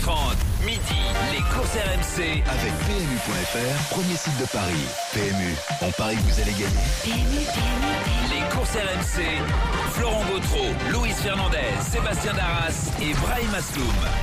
11h30, midi, les courses RMC. Avec PMU.fr, premier site de Paris. PMU, on parie que vous allez gagner. Les courses RMC, Florent Gautreau, Luis Fernandez, Sébastien Darras et Brahim Asloum.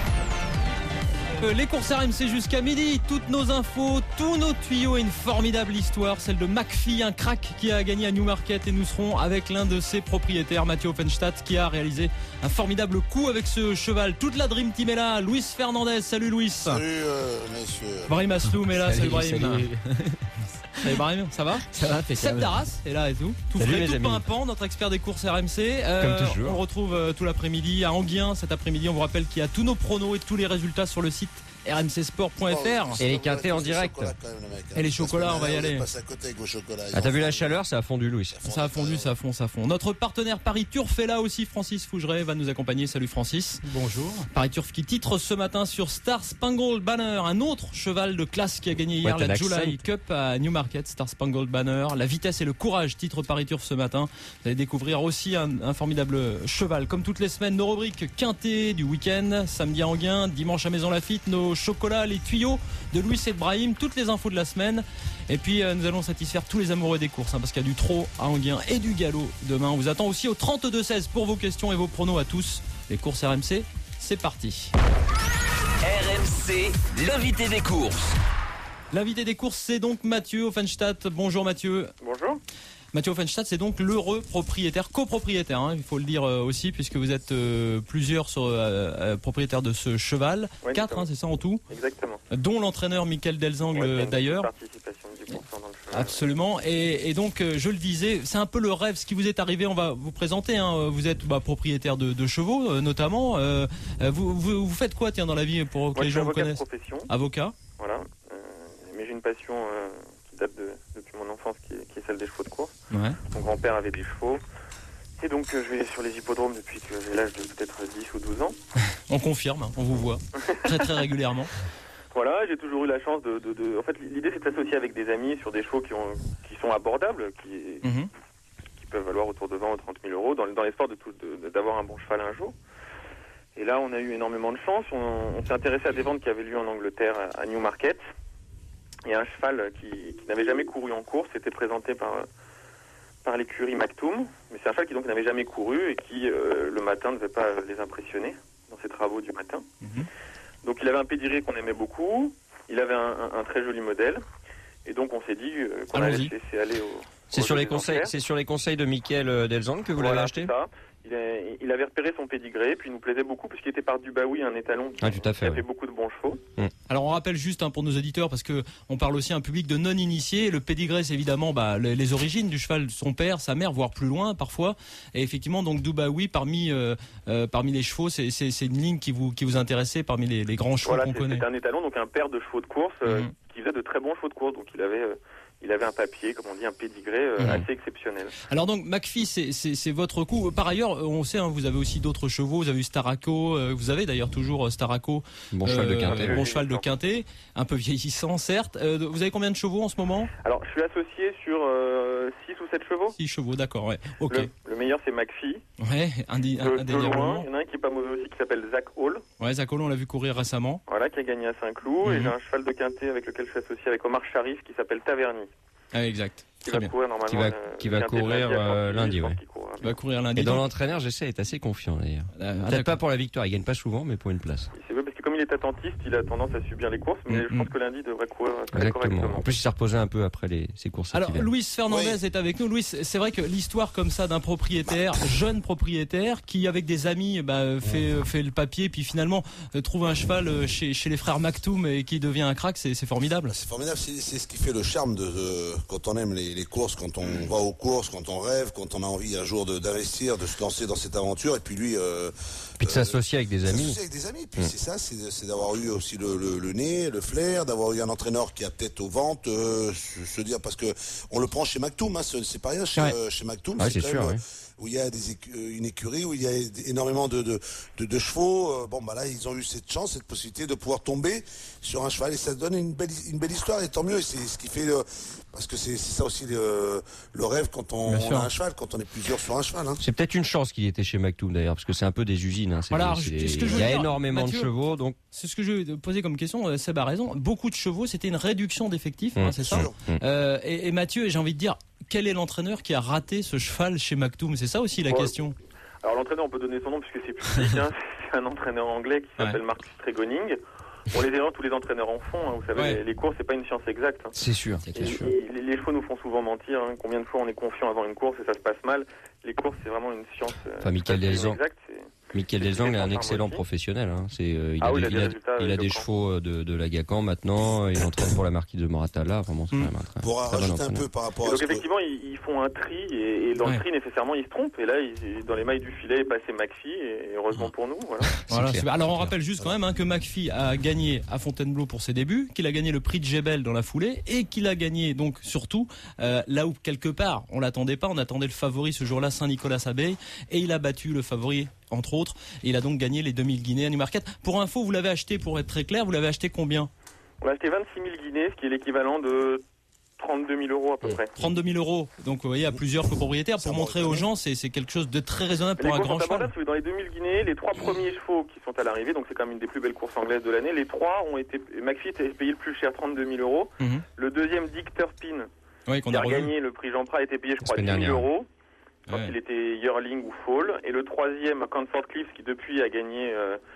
Les courses RMC jusqu'à midi, toutes nos infos, tous nos tuyaux et une formidable histoire, celle de McPhee, un crack qui a gagné à Newmarket, et nous serons avec l'un de ses propriétaires, Mathieu Offenstadt, qui a réalisé un formidable coup avec ce cheval. Toute la Dream Team est là, Luis Fernandez, salut Luis. Salut messieurs. Brahim Asloum est là, salut Brahim. Salut. Salut Brahim, ça va? Ça va, Seb Darras est là et tout. Tout salut frais, les tout amis. pimpant, notre expert des courses RMC. Comme toujours. On retrouve tout l'après-midi à Anguien. Cet après-midi, on vous rappelle qu'il y a tous nos pronos et tous les résultats sur le site rmcsport.fr. Et les quintés en direct. Et les chocolats, on va y aller. Ah, t'as vu la chaleur, ça a fondu, Louis. Ça a fondu, ça fond. Notre partenaire Paris Turf est là aussi. Francis Fougeret va nous accompagner. Salut Francis. Bonjour. Paris Turf qui titre ce matin sur Star Spangled Banner, un autre cheval de classe qui a gagné hier la July Cup à Newmarket. Star Spangled Banner, la vitesse et le courage, titre Paris Turf ce matin. Vous allez découvrir aussi un formidable cheval. Comme toutes les semaines, nos rubriques quintés du week-end, samedi à Anguien, dimanche à Maison Lafitte, nos chocolats, les tuyaux de Louis et de Brahim, toutes les infos de la semaine. Et puis nous allons satisfaire tous les amoureux des courses, parce qu'il y a du trot à Anguien et du galop demain. On vous attend aussi au 32-16 pour vos questions et vos pronos à tous. Les courses RMC, c'est parti. RMC, l'invité des courses. L'invité des courses, c'est donc Mathieu Offenstadt. Bonjour Mathieu. Bonjour. Mathieu Offenstadt, c'est donc l'heureux propriétaire, copropriétaire, il faut le dire aussi, puisque vous êtes plusieurs propriétaires de ce cheval. Oui, 4, c'est ça en tout. Exactement. Dont l'entraîneur Michael Delzangle d'ailleurs. Participation de 10% dans le cheval. Absolument. Et donc, je le disais, c'est un peu le rêve. Ce qui vous est arrivé, on va vous présenter. Vous êtes propriétaire de chevaux, notamment. Vous faites quoi, tiens, dans la vie pour que Moi, les gens vous avocat de connaissent? profession. Avocat. Voilà. Mais j'ai une passion qui date depuis mon enfance, qui est celle des chevaux de course. Ouais. Mon grand-père avait des chevaux. Et donc, je vais sur les hippodromes depuis que j'ai l'âge de peut-être 10 ou 12 ans. On confirme, on vous voit très très régulièrement. Voilà, j'ai toujours eu la chance En fait, l'idée, c'est de s'associer avec des amis sur des chevaux qui sont abordables, qui peuvent valoir autour de 20 ou 30 000 euros, dans l'espoir d'avoir un bon cheval un jour. Et là, on a eu énormément de chance. On s'est intéressé à des ventes qui avaient lieu en Angleterre, à Newmarket. Et un cheval qui n'avait jamais couru en course était présenté par l'écurie Mactoum. Mais c'est un cheval qui donc n'avait jamais couru et qui, le matin, ne devait pas les impressionner dans ses travaux du matin. Donc il avait un pédigré qu'on aimait beaucoup. Il avait un très joli modèle. Et donc on s'est dit qu'on allait le laisser aller au... C'est sur les conseils de Michael Delzangle que vous l'avez acheté? C'est ça. Il avait repéré son pédigré, puis il nous plaisait beaucoup puisqu'il était par Dubaoui, un étalon qui avait beaucoup de bons chevaux. Alors on rappelle juste pour nos auditeurs, parce que on parle aussi à un public de non-initiés. Le pédigré, c'est évidemment les origines du cheval, son père, sa mère, voire plus loin parfois. Et effectivement, donc Dubaoui parmi les chevaux, c'est une ligne qui vous intéressait parmi les grands chevaux qu'on connaît. C'est un étalon, donc un père de chevaux de course qui faisait de très bons chevaux de course. Donc il avait un papier, comme on dit, un pédigré assez exceptionnel. Alors donc McPhee, c'est votre coup. Par ailleurs, on sait, vous avez aussi d'autres chevaux. Vous avez eu Staraco, vous avez d'ailleurs toujours Staraco. Bon cheval de quintet. Bon cheval de quintet, un peu vieillissant certes. Vous avez combien de chevaux en ce moment? Alors je suis associé sur 6 ou 7 chevaux. 6 chevaux, d'accord, ouais. Ok. Le meilleur c'est McPhee. Ouais, indéniablement. Il y en a un qui est pas mauvais aussi qui s'appelle Zach Hall. Ouais, Zach Hall, on l'a vu courir récemment. Voilà, qui a gagné à Saint-Cloud. Et j'ai un cheval de quintet avec lequel je suis associé avec Omar Sharif qui s'appelle Taverny. Ah, exact. Très bien. Qui va courir lundi, ouais. Il va courir lundi. Et dans l'entraîneur, j'essaie d'être assez confiant d'ailleurs. Peut-être pas pour la victoire, il gagne pas souvent, mais pour une place. C'est vrai parce que comme il est attentiste, il a tendance à subir les courses, mais je pense que lundi il devrait courir très correctement. En plus, il s'est reposé un peu après ses courses. Alors, Luis Fernandez est avec nous. Luis, c'est vrai que l'histoire comme ça d'un propriétaire, jeune propriétaire, qui avec des amis fait le papier, puis finalement trouve un cheval chez les frères Mactoum et qui devient un crack, c'est formidable. C'est formidable, c'est ce qui fait le charme quand on aime les courses, quand on va aux courses, quand on rêve, quand on a envie un jour d'investir, de se lancer dans cette aventure, et puis lui... puis de s'associer avec des amis. Puis c'est ça, c'est d'avoir eu aussi le nez, le flair, d'avoir eu un entraîneur qui a peut-être aux ventes, se dire, parce que on le prend chez Mactoum, c'est pas rien chez Mactoum, c'est sûr, où il y a une écurie, où il y a énormément de chevaux. Là, ils ont eu cette chance, cette possibilité de pouvoir tomber sur un cheval et ça donne une belle histoire et tant mieux. Et c'est ce qui fait parce que c'est ça aussi le rêve quand on a un cheval, quand on est plusieurs sur un cheval. Hein. C'est peut-être une chance qu'il était chez Mactoum d'ailleurs, parce que c'est un peu des usines. Hein. Il y a énormément de chevaux, donc. C'est ce que je vais poser comme question. Seb a raison. Beaucoup de chevaux, c'était une réduction d'effectifs, c'est ça. Et Mathieu, j'ai envie de dire, quel est l'entraîneur qui a raté ce cheval chez Mactoum? C'est ça aussi la question. Alors l'entraîneur, on peut donner son nom puisque c'est public. C'est un entraîneur anglais qui s'appelle Marcus Tregoning. Pour les erreurs, tous les entraîneurs en font. Vous savez, les courses, c'est pas une science exacte. C'est sûr. Les chevaux nous font souvent mentir. Combien de fois on est confiant avant une course et ça se passe mal. Les courses, c'est vraiment une science exacte. Michael Delzang est un excellent professionnel. Hein. Il a des chevaux de la Gacan maintenant. Il entraîne pour la marquise de Moratala. Vraiment, c'est quand même un pour rajouter un peu par rapport à donc effectivement, ils font un tri et dans le tri, nécessairement, ils se trompent. Et là, dans les mailles du filet, est passé McPhee et heureusement pour nous. Voilà. Alors on rappelle juste quand même que McPhee a gagné à Fontainebleau pour ses débuts, qu'il a gagné le prix de Jebel dans la foulée et qu'il a gagné donc surtout là où quelque part on l'attendait pas, on attendait le favori ce jour-là, Saint-Nicolas-Abeille, et il a battu le favori entre autres, et il a donc gagné les 2000 guinées à Newmarket. Pour info, vous l'avez acheté, pour être très clair, vous l'avez acheté combien? On a acheté 26 000 guinées, ce qui est l'équivalent de 32 000 euros à peu près. 32 000 euros, donc vous voyez, à plusieurs copropriétaires, pour montrer aux gens, c'est quelque chose de très raisonnable pour un grand cheval. Dans les 2000 guinées, les 3 premiers chevaux qui sont à l'arrivée, donc c'est quand même une des plus belles courses anglaises de l'année, les 3 ont été, McPhee a payé le plus cher, 32 000 euros. Le deuxième, Dick Turpin, qui a gagné le prix Jean Prat, a été payé, je crois, 10 000 euros. Quand il était yearling ou fall. Et le troisième, Comfort Cliffs, qui depuis a gagné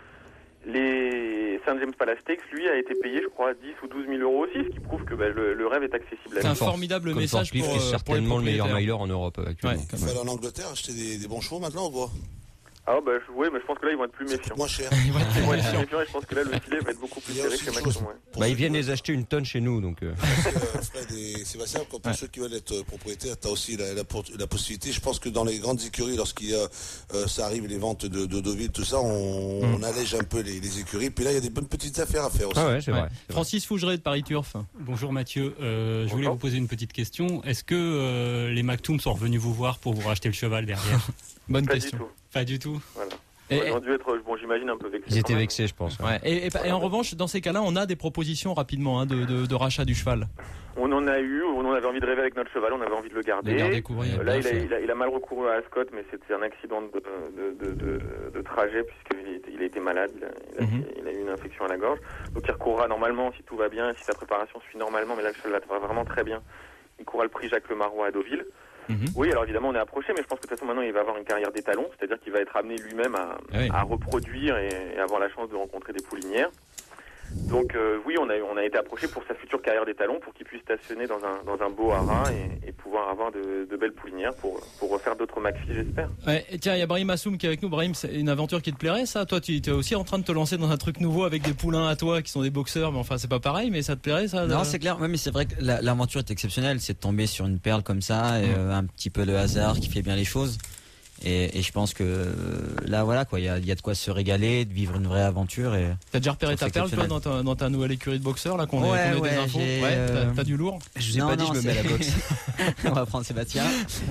les St. James Palace Stakes, lui a été payé, je crois, 10 ou 12 000 euros aussi, ce qui prouve que le rêve est accessible. C'est un formidable message pour est certainement le meilleur miler en Europe actuellement. Il faut aller en Angleterre acheter des bons chevaux maintenant ou quoi? Oui, mais je pense que là, ils vont être plus méfiants. Moins cher. Ils vont être plus méfiants et je pense que là, le filet va être beaucoup plus serré que Mactoum. Ils viennent les acheter une tonne chez nous, donc. Fred et Sébastien, pour ceux qui veulent être propriétaires, tu as aussi la possibilité. Je pense que dans les grandes écuries, ça arrive, les ventes de Deauville, tout ça, on allège un peu les écuries. Puis là, il y a des bonnes petites affaires à faire aussi. C'est vrai. Francis Fougeret de Paris Turf. Bonjour Mathieu. Je voulais vous poser une petite question. Est-ce que les Mactoum sont revenus vous voir pour vous racheter le cheval derrière? Bonne question. Pas du tout. Voilà. Ils ont dû être, j'imagine, un peu vexés. Ils étaient vexés, je pense. Et en revanche, dans ces cas-là, on a des propositions rapidement de rachat du cheval. On en a eu, on avait envie de rêver avec notre cheval, on avait envie de le garder. Là, il a mal recouru à Ascot, mais c'était un accident de trajet, puisqu'il a été malade, il a eu une infection à la gorge. Donc il recourra normalement, si tout va bien, si sa préparation suit normalement, mais là, le cheval va vraiment très bien. Il courra le prix Jacques Le Marois à Deauville. Oui, alors évidemment on est approché, mais je pense que de toute façon maintenant il va avoir une carrière d'étalon, c'est-à-dire qu'il va être amené lui-même à reproduire et avoir la chance de rencontrer des poulinières. Donc oui, on a été approché pour sa future carrière d'étalon, pour qu'il puisse stationner dans un beau haras et pouvoir avoir de belles poulinières pour refaire d'autres McPhee, j'espère. Et tiens, il y a Brahim Assoum qui est avec nous. Brahim, c'est une aventure qui te plairait, ça? Toi, tu es aussi en train de te lancer dans un truc nouveau avec des poulains à toi qui sont des boxeurs, mais enfin c'est pas pareil, mais ça te plairait ça? Non, c'est clair. Ouais, mais c'est vrai que l'aventure est exceptionnelle. C'est de tomber sur une perle comme ça, et, un petit peu le hasard qui fait bien les choses. Et je pense que là, voilà quoi, il y a de quoi se régaler, de vivre une vraie aventure. Et t'as déjà repéré ta perle, toi, dans ta nouvelle écurie de boxeur là, qu'on ait des infos? T'as du lourd? Je vous ai pas dit, je me mets à la boxe. On va prendre Sébastien.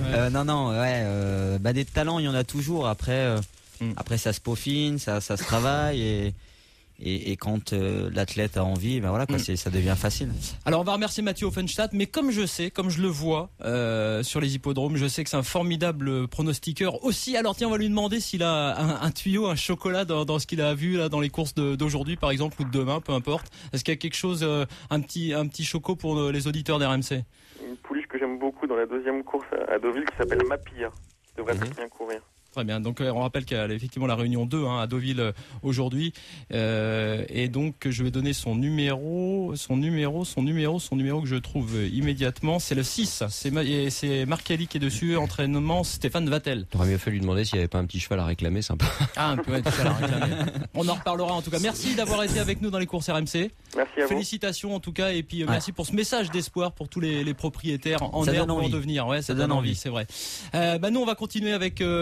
Des talents, il y en a toujours. Après, ça se peaufine, ça se travaille et quand l'athlète a envie, ben voilà quoi, ça devient facile. Alors on va remercier Mathieu Offenstadt, mais comme je le vois sur les hippodromes, je sais que c'est un formidable pronostiqueur aussi. Alors tiens, on va lui demander s'il a un tuyau, un chocolat dans ce qu'il a vu là dans les courses d'aujourd'hui par exemple, ou de demain, peu importe. Est-ce qu'il y a quelque chose, un petit choco pour les auditeurs d'RMC? Une pouliche que j'aime beaucoup dans la deuxième course à Deauville qui s'appelle Mapia, qui devrait bien courir. Très bien, donc on rappelle qu'il y a effectivement la réunion 2 à Deauville aujourd'hui, et donc je vais donner son numéro que je trouve immédiatement, c'est le 6, c'est Markelly qui est dessus, entraînement Stéphane Vattel. Il aurait mieux fallu lui demander s'il n'y avait pas un petit cheval à réclamer, sympa. Un petit cheval à réclamer. On en reparlera en tout cas. Merci d'avoir été avec nous dans les courses RMC. Merci à vous. Félicitations en tout cas, et puis merci pour ce message d'espoir pour tous les propriétaires en herbe ou en devenir. Ouais, ça donne envie, c'est vrai. Nous on va continuer avec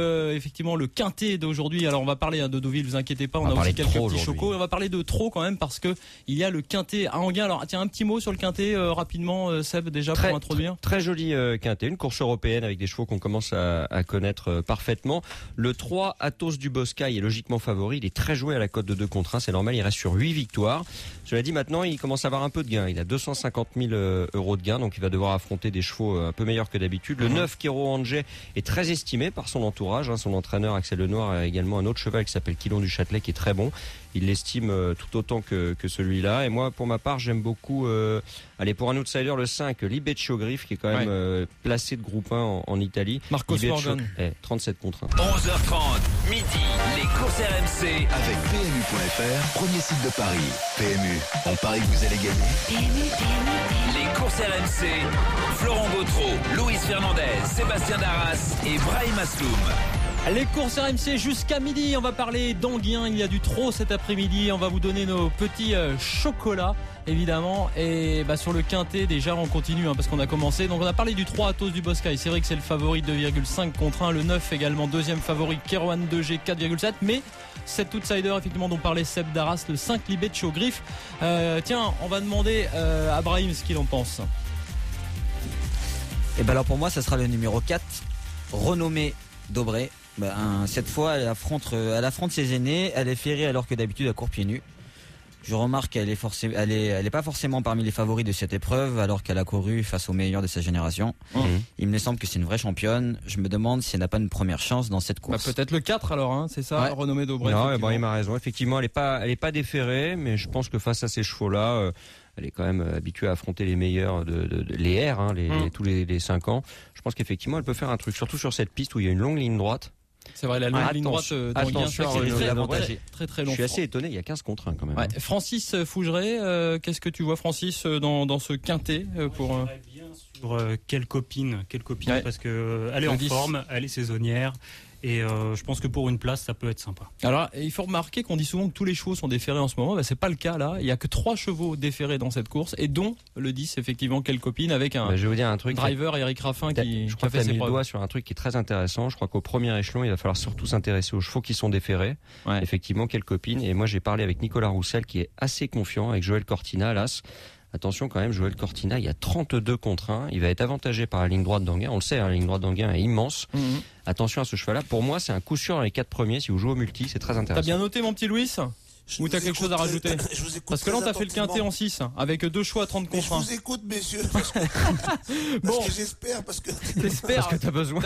effectivement le quintet d'aujourd'hui. Alors on va parler de Deauville, vous inquiétez pas, on a aussi quelques petits chocos. On va parler de Trot quand même parce que il y a le quintet à Enghien. Alors tiens, un petit mot sur le quintet rapidement, Seb, déjà pour introduire. Très joli quintet, une course européenne avec des chevaux qu'on commence à connaître parfaitement. Le 3, Athos du Boscaï, est logiquement favori. Il est très joué à la cote de 2-1, c'est normal, il reste sur 8 victoires. Cela dit, maintenant, il commence à avoir un peu de gain. Il a 250 000 euros de gain, donc il va devoir affronter des chevaux un peu meilleurs que d'habitude. Le 9, Kero Angers, est très estimé par son entourage. Son entraîneur, Axel Lenoir, a également un autre cheval qui s'appelle Quilon du Châtelet, qui est très bon. Il l'estime tout autant que celui-là. Et moi, pour ma part, j'aime beaucoup, pour un outsider, le 5, Libeccio Griffe, qui est quand même placé de groupe 1 en Italie. Marcos Morgan. 37 contre 1. 11h30, midi, les courses RMC. Avec PMU.fr, premier site de Paris. PMU, on parie que vous allez gagner. Les courses RMC, Florent Gautreau, Luis Fernandez, Sébastien Darras et Brahim Asloum. Les courses RMC jusqu'à midi, on va parler d'Enghien, il y a du Trot cet après-midi, on va vous donner nos petits chocolats évidemment, et sur le quintet déjà on continue parce qu'on a commencé, donc on a parlé du 3 Athos du Boscaï, c'est vrai que c'est le favori 2,5 contre 1, le 9 également deuxième favori Kerouan 2G 4,7, mais cet outsider effectivement dont parlait Seb Darras, le 5 Libeccio Griffe. Tiens, on va demander à Brahim ce qu'il en pense. Et alors pour moi ça sera le numéro 4, renommé Dobré. Cette fois elle affronte ses aînés, elle est ferrée alors que d'habitude elle court pieds nus. Je remarque qu'elle est pas forcément parmi les favoris de cette épreuve alors qu'elle a couru face aux meilleurs de sa génération. Il me semble que c'est une vraie championne. Je me demande si elle n'a pas une première chance dans cette course. Peut-être le 4 alors, c'est ça, renommé Dobré. Non, il m'a raison. Effectivement, elle est pas déférée, mais je pense que face à ces chevaux-là, elle est quand même habituée à affronter les meilleurs les R, tous les 5 ans. Je pense qu'effectivement, elle peut faire un truc, surtout sur cette piste où il y a une longue ligne droite. C'est vrai, la longue ligne droite d'Enghien, c'est très long. Je suis assez étonné, il y a 15 contre 1 quand même. Francis Fougeret, qu'est-ce que tu vois, Francis, dans ce quintet pour bien sur quelle copine parce que elle est en forme, elle est saisonnière. Et je pense que pour une place, ça peut être sympa. Alors, il faut remarquer qu'on dit souvent que tous les chevaux sont déférés en ce moment. C'est pas le cas là. Il y a que 3 chevaux déférés dans cette course, et dont le 10, effectivement, quelle copine avec un je vais vous dire un truc, driver, Eric Raffin, qui a fait ses preuves. Je doigt sur un truc qui est très intéressant. Je crois qu'au premier échelon, il va falloir surtout s'intéresser aux chevaux qui sont déférés. Effectivement, quelle copine. Et moi, j'ai parlé avec Nicolas Roussel, qui est assez confiant, avec Joël Cortina, l'As. Attention quand même, Joël Cortina, il y a 32 contre 1. Il va être avantagé par la ligne droite d'Enghien. On le sait, la ligne droite d'Enghien est immense. Attention à ce cheval-là. Pour moi, c'est un coup sûr dans les 4 premiers. Si vous jouez au multi, c'est très intéressant. T'as bien noté, mon petit Louis ? Ou t'as quelque chose à rajouter? Parce que là, t'as fait le quintet en 6, avec 2 choix à 30 contre 1. Je vous écoute, messieurs. Parce que, j'espère, parce que t'as besoin.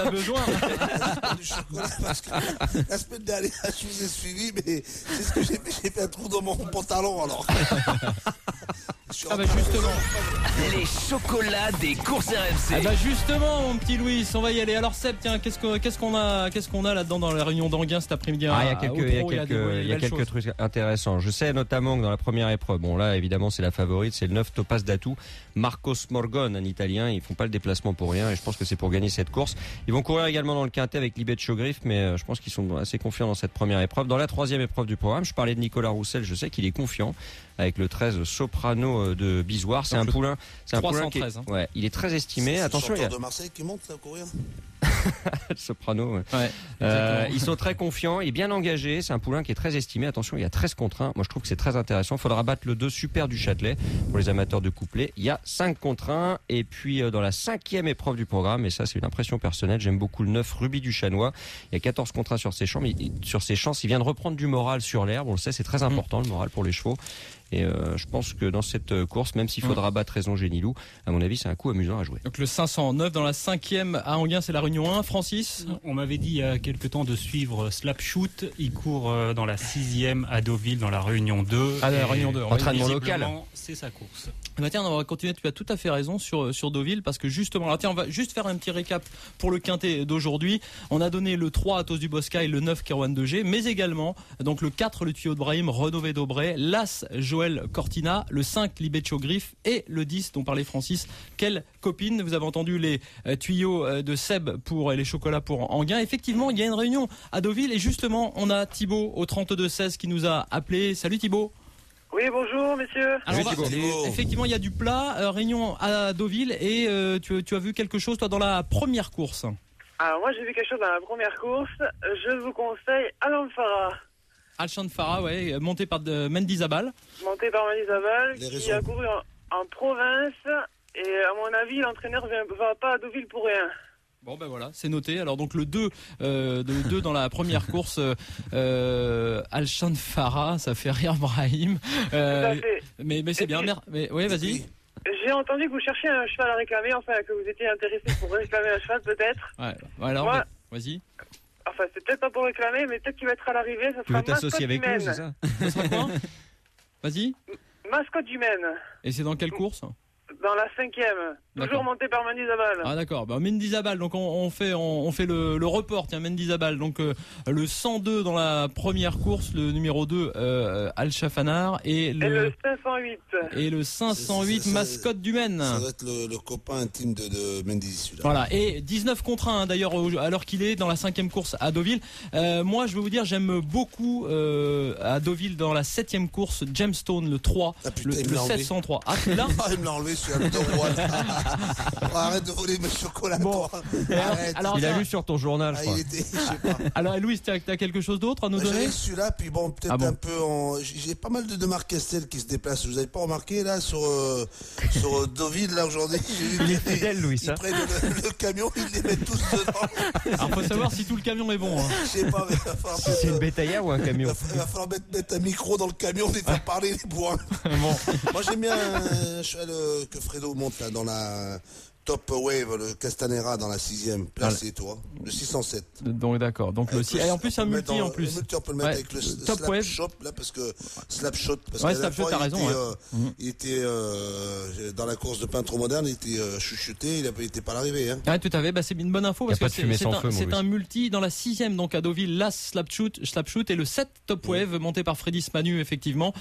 Du chocolat, parce que la semaine dernière, je vous ai suivi, mais c'est ce que j'ai fait. J'ai fait un trou dans mon pantalon, alors. Justement. Les chocolats des courses RMC. Justement, mon petit Louis, on va y aller. Alors Seb, tiens, qu'est-ce qu'on a là-dedans dans la réunion d'Enghien cet après-midi? Il y a quelques trucs intéressants. Je sais notamment que dans la première épreuve, là évidemment c'est la favorite, c'est le 9 Topaz d'Atout, Marcos Morgan, un Italien. Ils font pas le déplacement pour rien, et je pense que c'est pour gagner cette course. Ils vont courir également dans le quintet avec Libeccio Griffe, mais je pense qu'ils sont assez confiants dans cette première épreuve. Dans la troisième épreuve du programme, je parlais de Nicolas Roussel, je sais qu'il est confiant avec le 13 Soprano de Bisoire. C'est un poulain, qui est, il est très estimé. Attention, il y a de Marseille qui monte là, courir. Soprano. Ils sont très confiants, il est bien engagé. C'est un poulain qui est très estimé. Attention, il y a 13 contre 1. Moi, je trouve que c'est très intéressant. Il faudra battre le 2 Super du Châtelet pour les amateurs de couplet. Il y a 5 contre 1. Et puis, dans la 5e épreuve du programme, et ça, c'est une impression personnelle, j'aime beaucoup le 9 Rubis du Chanois. Il y a 14 contre 1 sur ses chances. Il vient de reprendre du moral sur l'herbe. On le sait, c'est très important, le moral pour les chevaux. Et je pense que dans cette course, même s'il faudra battre Raison Génilou, à mon avis, c'est un coup amusant à jouer. Donc le 509 dans la 5e à Enghien, c'est la Réunion 1. Francis, on m'avait dit il y a quelques temps de suivre Slapshoot. Il court dans la 6e à Deauville dans la Réunion 2. Ah, la Réunion 2. Entraînement local. C'est sa course. Tiens, on va continuer. Tu as tout à fait raison sur Deauville, parce que justement, alors tiens, on va juste faire un petit récap pour le quintet d'aujourd'hui. On a donné le 3 Athos du Boscaï, le 9 Kerouan 2G, mais également donc le 4 le tuyau de Brahim, Renové Dobré, l'As Joël Cortina, le 5 Libeccio Griffe et le 10 dont parlait Francis. Quelle copine. Vous avez entendu les tuyaux de Seb pour les chocolats pour Enghien. Effectivement, il y a une réunion à Deauville et justement, on a Thibaut au 32-16 qui nous a appelé. Salut Thibaut. Oui, bonjour messieurs. Alors, effectivement, il y a du plat, réunion à Deauville, et tu as vu quelque chose toi dans la première course? Alors moi j'ai vu quelque chose dans la première course. Je vous conseille Al Shan Farah, ouais, monté par Mendy Zabal. Monté par Mendy Zabal, qui a couru en province. Et à mon avis, l'entraîneur va pas à Deauville pour rien. Bon ben voilà, c'est noté. Alors donc le 2 dans la première course, Al Shan Farah, ça fait rire Brahim. Mais c'est bien. Mais oui, vas-y. J'ai entendu que vous cherchiez un cheval à réclamer, enfin que vous étiez intéressé pour réclamer un cheval peut-être. Ouais. Alors moi, vas-y. Enfin c'est peut-être pas pour réclamer, mais peut-être qu'il va être à l'arrivée. Ça sera t'associer avec nous, c'est ça? Ça sera quoi? Vas-y. Mascotte du Maine. Et c'est dans quelle course? Dans la 5e, toujours monté par Mendy Zabal. Ah d'accord, Mendy Zabal, donc on fait le report, tiens, Mendy Zabal, donc le 102 dans la première course, le numéro 2 Al Shafanar et le 508. Et le 508 mascotte du Maine. Ça doit être le copain intime de Mendy, celui-là. Voilà, et 19 contre 1 d'ailleurs, alors qu'il est dans la 5e course à Deauville. Moi je vais vous dire, j'aime beaucoup à Deauville dans la 7e course, Gemstone, le 3, le 703. Ah, là il me l'a enlevé sur le droit. Arrête de voler mes chocolats. Bon. Alors, il a lu sur ton journal, je crois. Je sais pas. Alors, Louis, t'as quelque chose d'autre à nous donner? J'ai celui-là, puis bon, peut-être un peu j'ai pas mal de Marc Castel qui se déplacent. Vous avez pas remarqué, là, sur Deauville, là, aujourd'hui? Il est fidèle, Louis, ça. Ils prennent le camion, ils les mettent tous dedans. Alors, faut savoir si tout le camion est bon. Hein. Je sais pas, mais il va falloir c'est une bétaillère ou un camion? Il va falloir mettre un micro dans le camion et faire parler les bourrins. Bon. Moi, j'aime bien un cheval que Fredo monte là dans la Top Wave, le Castanera dans la 6e, placé toi, le 607. Donc d'accord, donc le 6. Et en plus un multi en plus. Le multi, on peut le mettre avec le Top Slap Wave. Shot là parce que Slap Shot parce que Slap Shot, t'as raison. Il était dans la course de peintre moderne, il était chuchoté, il était pas à l'arrivée. Hein. Ah tout à fait, c'est une bonne info parce que c'est un multi dans la 6e donc à Deauville, l'As Slap Shoot et le 7 Top Wave monté par Freddy Smanu effectivement.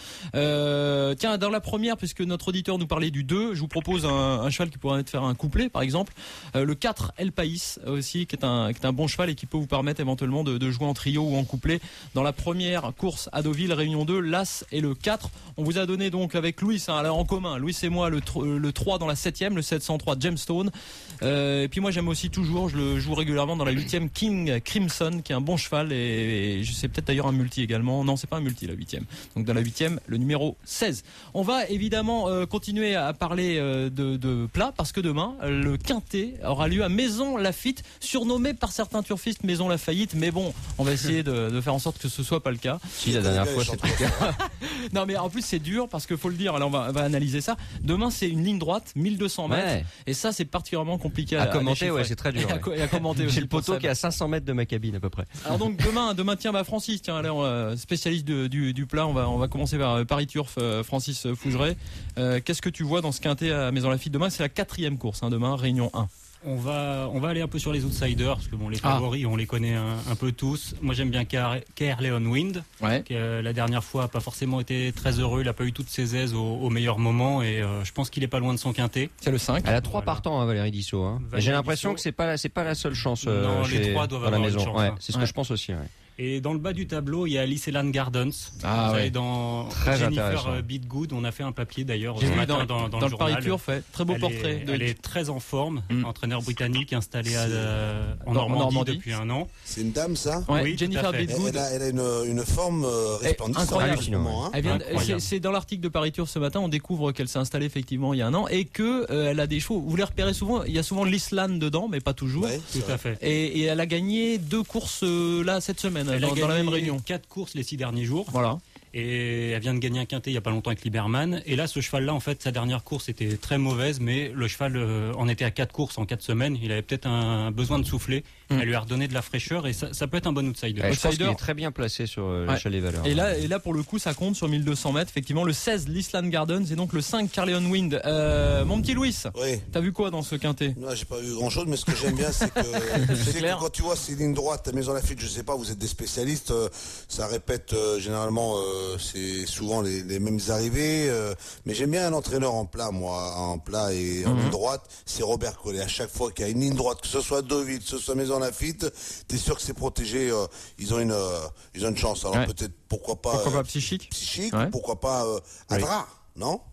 Tiens, dans la première, puisque notre auditeur nous parlait du 2, je vous propose un cheval qui pourrait faire un couplet par exemple. Le 4 El País aussi qui est un bon cheval et qui peut vous permettre éventuellement de jouer en trio ou en couplet dans la première course à Deauville Réunion 2, l'As et le 4. On vous a donné donc avec Louis en commun, Louis et moi le 3 dans la 7e, le 703 Gemstone. Et puis moi j'aime aussi toujours, je le joue régulièrement dans la 8e King Crimson qui est un bon cheval et je sais peut-être d'ailleurs un multi également. Non, c'est pas un multi la 8e. Donc dans la 8e, le numéro 16. On va évidemment continuer à parler de plat parce que demain le Quintet aura lieu à Maison Lafitte, surnommé par certains turfistes Maison Lafaillite, mais bon, on va essayer de faire en sorte que ce soit pas le cas. Si, la dernière fois c'était le cas. Non mais en plus c'est dur parce qu'il faut le dire, alors on va analyser ça. Demain c'est une ligne droite, 1200 mètres, et ça c'est particulièrement compliqué à commenter, c'est très dur. Et à commenter aussi. J'ai le poteau qui est à 500 mètres de ma cabine à peu près. Alors donc demain tiens, Francis, spécialiste du plat, on va commencer par Paris Turf, Francis Fougeret. Qu'est-ce que tu vois dans ce Quintet à Maison Lafitte demain? C'est la 4e course, demain, Réunion 1. On va aller un peu sur les outsiders parce que bon, les favoris on les connaît un peu tous. Moi j'aime bien Care Leon Wind, qui la dernière fois n'a pas forcément été très heureux, il n'a pas eu toutes ses aises au meilleur moment et je pense qu'il est pas loin de son quintet. C'est le 5. Elle a 3 partants, Valérie Dissot. J'ai l'impression que c'est pas la seule chance. Non, les 3 doivent avoir maison. Une chance. C'est ce que je pense aussi. Et dans le bas du tableau, il y a Lyceland Gardens. Dans très Jennifer Beatgood. On a fait un papier d'ailleurs ce matin dans le journal. Paris Turf, très beau portrait. Elle est très en forme, entraîneur britannique installé en Normandie depuis un an. C'est une dame ça? Oui, Jennifer Beatgood. Elle a une forme resplendissante. Incroyable. C'est dans l'article de Paris Turf ce matin, on découvre qu'elle s'est installée effectivement il y a un an et que elle a des chevaux. Vous les repérez souvent, il y a souvent l'Island dedans, mais pas toujours. Tout à fait. Et elle a gagné 2 courses là cette semaine. Elle a dans la même réunion. 4 courses les 6 derniers jours. Voilà. Et elle vient de gagner un quintet il y a pas longtemps avec Liberman. Et là, ce cheval-là, en fait, sa dernière course était très mauvaise, mais le cheval en était à 4 courses en 4 semaines. Il avait peut-être un besoin de souffler. Elle lui a redonné de la fraîcheur et ça peut être un bon outsider. Je pense qu'il est très bien placé sur l'échelle des valeurs. Et là, pour le coup, ça compte sur 1200 mètres. Effectivement, le 16, l'Island Gardens et donc le 5, Carleon Wind. Mon petit Louis, t'as vu quoi dans ce quintet? Non, j'ai pas vu grand-chose, mais ce que j'aime bien, c'est que quand tu vois ces lignes droites à Maison Lafitte, je sais pas, vous êtes des spécialistes, ça répète généralement, c'est souvent les mêmes arrivées, mais j'aime bien un entraîneur en plat, moi, en plat et en ligne droite, c'est Robert Collet. À chaque fois qu'il y a une ligne droite, que ce soit Deauville, que ce soit Maison Lafitte, t'es sûr que c'est protégé, ils ont une chance. Alors peut-être, pourquoi pas psychique, pourquoi pas Adra, non?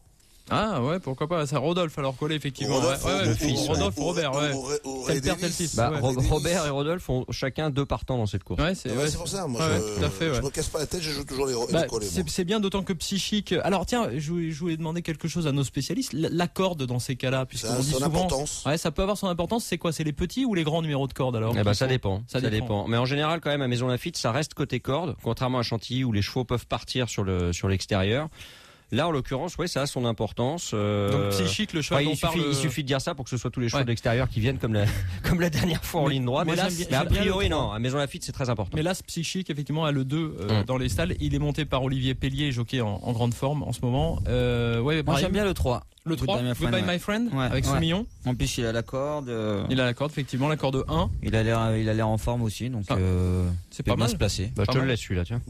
Ah ouais, pourquoi pas. Ça Rodolphe alors collé effectivement. Rodolphe, Robert. Tel père, tel fils. Robert et Rodolphe ont chacun 2 partants dans cette course. Ouais, c'est pour ça. Moi, je me casse pas la tête, je joue toujours les collés. C'est bien, d'autant que Psychique. Alors tiens, je voulais demander quelque chose à nos spécialistes. La corde dans ces cas-là, puisqu'on dit souvent. Importance. Ouais, ça peut avoir son importance. C'est quoi? C'est les petits ou les grands numéros de corde alors? Ça dépend. Ça dépend. Mais en général, quand même, à Maison Lafitte, ça reste côté corde, contrairement à Chantilly où les chevaux peuvent partir sur l'extérieur. Là, en l'occurrence, ça a son importance. Donc Psychique, le cheval il suffit de dire ça pour que ce soit tous les chevaux de l'extérieur qui viennent comme la dernière fois en ligne droite. Mais a priori, non. À Maison Lafitte, c'est très important. Mais là, Psychique, effectivement, a le 2 dans les stalles. Il est monté par Olivier Pellier, jockey en grande forme en ce moment. Moi, j'aime bien le 3. Le 3, Goodbye My Friend, avec Soumillon. En plus, il a la corde. Il a la corde, effectivement, la corde 1. Il a l'air en forme aussi, donc c'est pas mal se placer. Je te le laisse celui-là, tiens.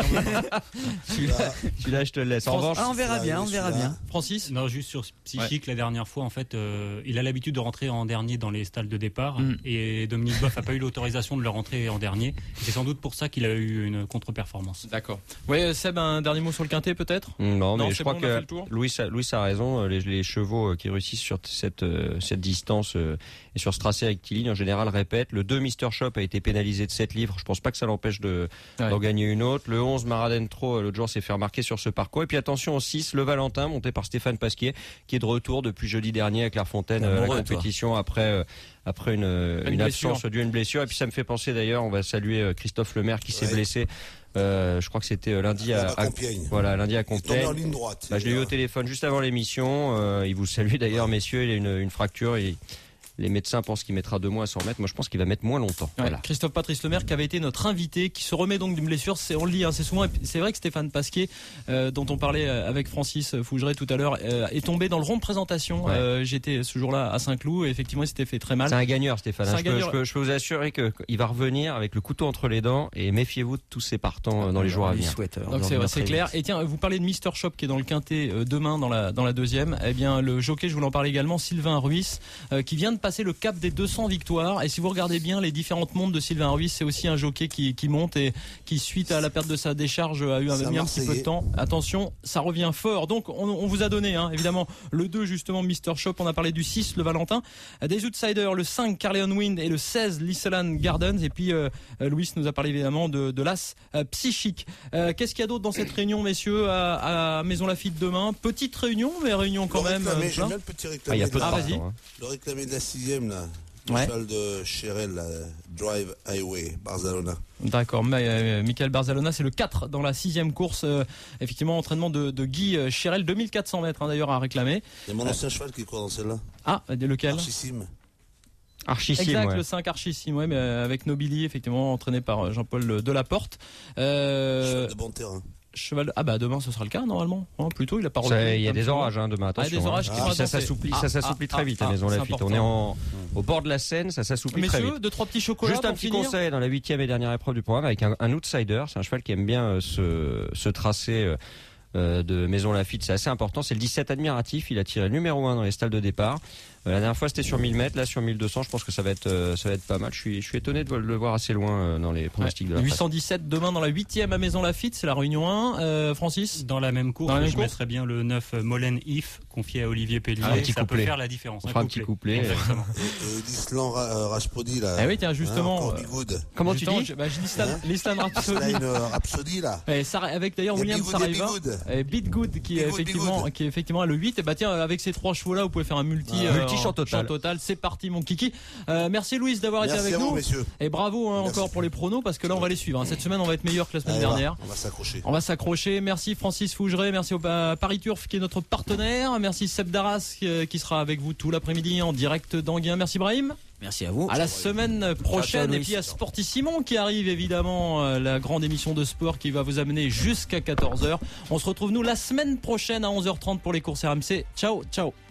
Celui-là, je te le laisse. En revanche, on verra bien. Francis? Non, juste sur Psychique, la dernière fois, en fait, il a l'habitude de rentrer en dernier dans les stalles de départ. Et Dominique Boeuf n'a pas eu l'autorisation de le rentrer en dernier. C'est sans doute pour ça qu'il a eu une contre-performance. D'accord. Ouais, Seb, un dernier mot sur le quintet peut-être? Non, mais je crois que Louis a raison. Les chevaux qui réussissent sur cette distance et sur ce tracé avec Tilly en général répètent. Le 2 Mr Shop a été pénalisé de 7 livres. Je pense pas que ça l'empêche d'en gagner une autre. Le 11 Maradentro l'autre jour s'est fait remarquer sur ce parcours. Et puis attention au 6 le Valentin monté par Stéphane Pasquier qui est de retour depuis jeudi dernier à Clairefontaine à la compétition après une absence due à une blessure. Et puis ça me fait penser d'ailleurs, on va saluer Christophe Lemaire qui s'est blessé. Je crois que c'était lundi à Compiègne. Voilà, lundi à Compiègne. En ligne droite. Je l'ai eu au téléphone juste avant l'émission. Il vous salue d'ailleurs, messieurs. Il a une fracture. Les médecins pensent qu'il mettra 2 mois à s'en remettre. Moi, je pense qu'il va mettre moins longtemps. Ouais, voilà. Christophe Patrice Lemaire qui avait été notre invité, qui se remet donc d'une blessure. On le lit, c'est souvent. C'est vrai que Stéphane Pasquier, dont on parlait avec Francis Fougeret tout à l'heure, est tombé dans le rond de présentation. J'étais ce jour-là à Saint-Cloud et effectivement, il s'était fait très mal. C'est un gagneur, Stéphane. Je peux vous assurer qu'il va revenir avec le couteau entre les dents et méfiez-vous de tous ces partants dans les jours à venir. Donc c'est clair. Et tiens, vous parlez de Mr Shop qui est dans le quintet demain dans la deuxième. Eh bien, le jockey, je voulais en parler également, Sylvain Ruiz, qui vient de passer le cap des 200 victoires. Et si vous regardez bien les différentes montes de Sylvain Ruiz, c'est aussi un jockey qui monte et qui, suite à la perte de sa décharge, a mis un petit peu de temps. Attention, ça revient fort. Donc, on vous a donné, évidemment, le 2, justement, Mr Shop. On a parlé du 6, le Valentin. Des outsiders, le 5, Carleon Wind et le 16, Lisselan Gardens. Et puis, Louis nous a parlé évidemment de l'As Psychique. Qu'est-ce qu'il y a d'autre dans cette réunion, messieurs, à Maison Lafitte demain? Petite réunion, mais réunion quand même. J'aime bien le petit réclamé. Il y a peu de vas-y. Le réclamé de la 6e, là. Le cheval de Cherel, Drive Highway, Barcelona. D'accord, Michael Barzalona, c'est le 4 dans la 6e course. Effectivement, entraînement de Guy Cherel, 2400 mètres d'ailleurs à réclamer. C'est mon ancien cheval qui court dans celle-là. Ah, lequel? Archissime. Exact, le 5 Archissime, mais avec Nobili, effectivement, entraîné par Jean-Paul Delaporte. Cheval de bon terrain. Demain ce sera le cas normalement. Plutôt il a pas. Il y a des orages demain. Attention. Des orages ça s'assouplit très vite à Maison Lafitte. On est au bord de la Seine, ça s'assouplit très vite. Messieurs, 2-3 petits chocolats. Juste un petit conseil dans la 8e et dernière épreuve du programme avec un outsider. C'est un cheval qui aime bien ce tracé de Maison Lafitte. C'est assez important. C'est le 17 Admiratif. Il a tiré le numéro 1 dans les stalles de départ. La dernière fois c'était sur 1000 mètres, là sur 1200, je pense que ça va être pas mal. Je suis étonné de le voir assez loin dans les pronostics de la 817 demain dans la 8e à Maison Lafitte, c'est la réunion 1. Francis, dans la même course, je mettrais bien le 9 Molen If confié à Olivier Pellier. Ça peut faire la différence. On fera un petit couplet. L'Island Rhapsody là. Oui, tiens justement. Comment tu dis? L'Island Rhapsody là. Avec d'ailleurs William Saraiva. Beat Good qui est effectivement le 8. Et bah tiens, avec ces 3 chevaux là, vous pouvez faire un chant total. C'est parti mon kiki. Merci Louis d'avoir été avec nous. Messieurs. Et bravo encore pour les pronos parce que là on va les suivre. Cette semaine on va être meilleur que la semaine dernière. On va s'accrocher. Merci Francis Fougeret, merci au Paris Turf qui est notre partenaire. Merci Seb Darras qui sera avec vous tout l'après-midi en direct d'Anguin. Merci Brahim. Merci à vous. À la semaine prochaine. Et puis à Sportissimon qui arrive évidemment, la grande émission de sport qui va vous amener jusqu'à 14h. On se retrouve nous la semaine prochaine à 11h30 pour les courses RMC. Ciao.